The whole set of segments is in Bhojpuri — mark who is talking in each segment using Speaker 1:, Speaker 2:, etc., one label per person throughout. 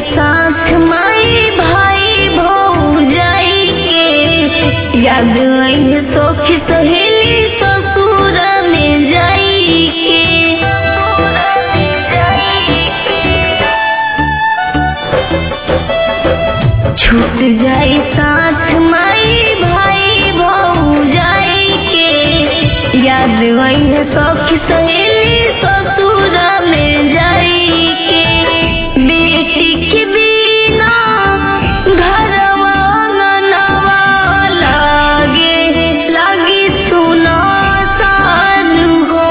Speaker 1: साथ माई भाई भौजाई के, याद आई सखी सहेली ससुर में जाई के। छूट जाई साथ माई भाई भौजाई के, याद आई सखी सहेली ससुर में जाई के। बेटी के बिना घरवा ननवा लागे सुना सान हो।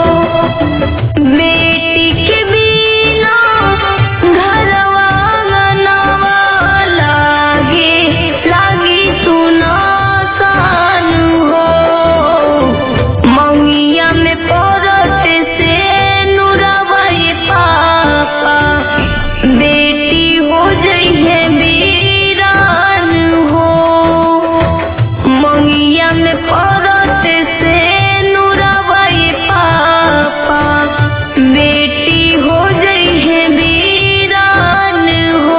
Speaker 1: बेटी के बिना घरवा ननवा लागे सुना सान हो। मौनिया में पड़त से नुरवाई पापा, बेटी हो जइहे वीरान हो। मौनिया में पड़त से नुरवाई पापा, बेटी हो जइहे वीरान हो।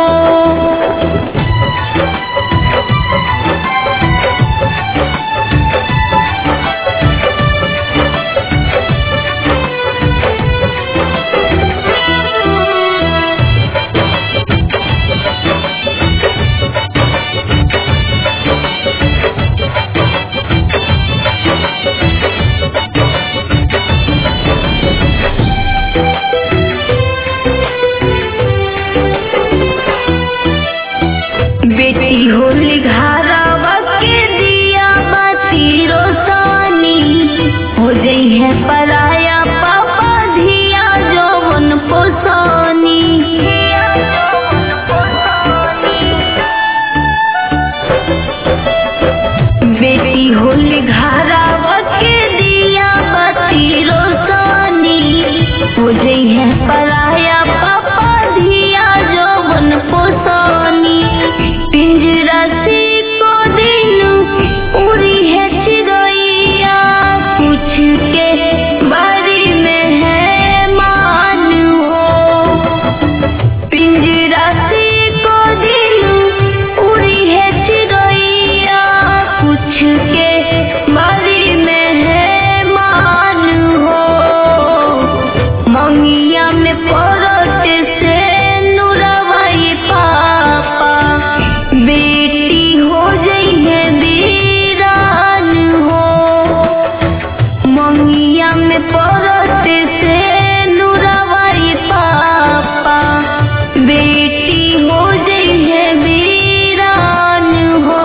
Speaker 1: बेटी होली घरवा के दिया बाती रोशनी, हो जई है पराया पापा धिया जौवन पोसनी। बेटी होली घरवा के दिया बाती रोशनी, हो जई है पराया पापा धिया जौवन पोसनी। पिंजरा से को दिन उड़ी है चिड़ैया, कुछ के बारी में है मान हो। पिंजरा से को दिन उड़ी है चिड़ैया, कुछ के बारी में है मान हो। मौनिया में पड़त से नुरवाई पापा, बेटी हो जइहे वीरान हो। मौनिया में पड़त से नुरवाई पापा, बेटी हो जइहे वीरान हो।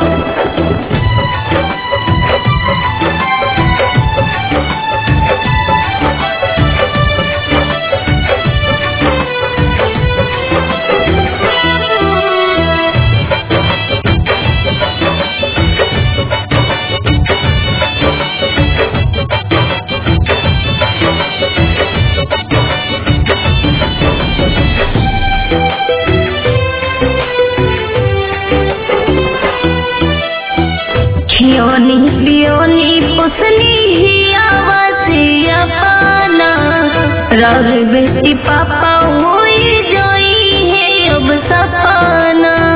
Speaker 1: खियोनी पियोनी पुसनी ही आवासिया पाना, रग बेटी पापा होई जोई है अब सपना।